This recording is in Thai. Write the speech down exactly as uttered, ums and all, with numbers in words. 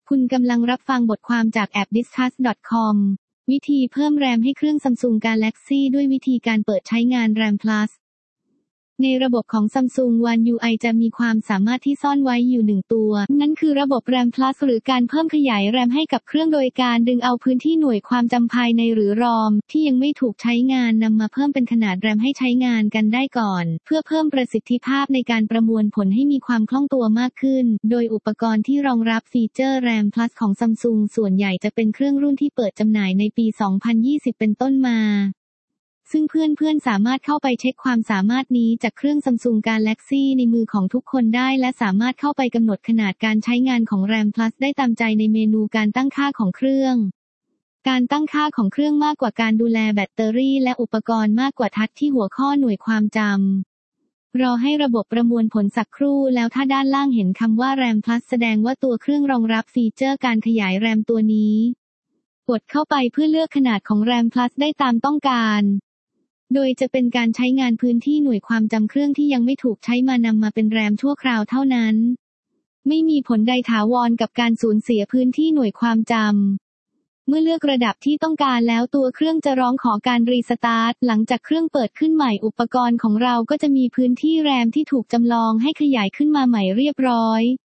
คุณกำลังรับฟังบทความจากแอป ดิสคัส ดอท คอม วิธีเพิ่มแรมให้เครื่อง Samsung Galaxy ด้วยวิธีการเปิดใช้งาน RAM Plus ในระบบของ Samsung One ยู ไอ จะมีความสามารถที่ซ่อนไว้อยู่หนึ่งตัว นั่นคือระบบ RAM Plus หรือการเพิ่มขยาย RAM ให้กับเครื่องโดยการดึงเอาพื้นที่หน่วยความจำภายในหรือ รอม ที่ยังไม่ถูกใช้งานนำมาเพิ่มเป็นขนาด RAM ให้ใช้งานกันได้ก่อน เพื่อเพิ่มประสิทธิภาพในการประมวลผลให้มีความคล่องตัวมากขึ้น โดยอุปกรณ์ที่รองรับฟีเจอร์ RAM Plus ของ Samsung ส่วนใหญ่จะเป็นเครื่องรุ่นที่เปิดจำหน่ายในปี สองพันยี่สิบ เป็นต้นมาซึ่งเพื่อนๆสามารถเข้าไปเช็คความสามารถนี้จากเครื่อง Samsung Galaxy ในมือของทุกคนได้และสามารถเข้าไปกำหนดขนาดการใช้งานของ RAM Plus ได้ตามใจในเมนูการตั้งค่าของเครื่องการตั้งค่าของเครื่องมากกว่าการดูแลแบตเตอรี่และอุปกรณ์มากกว่าทัชที่หัวข้อหน่วยความจำรอให้ระบบประมวลผลสักครู่แล้วถ้าด้านล่างเห็นคำว่า RAM Plus แสดงว่าตัวเครื่องรองรับฟีเจอร์การขยาย RAM ตัวนี้กดเข้าไปเพื่อเลือกขนาดของ RAM Plus ได้ตามต้องการโดยจะเป็นการใช้งานพื้นที่หน่วยความจำเครื่องที่ยังไม่ถูกใช้มานำมาเป็นแรมชั่วคราวเท่านั้นไม่มีผลใดถาวรกับการสูญเสียพื้นที่หน่วยความจำเมื่อเลือกระดับที่ต้องการแล้วตัวเครื่องจะร้องขอการรีสตาร์ทหลังจากเครื่องเปิดขึ้นใหม่อุปกรณ์ของเราก็จะมีพื้นที่แรมที่ถูกจำลองให้ขยายขึ้นมาใหม่เรียบร้อย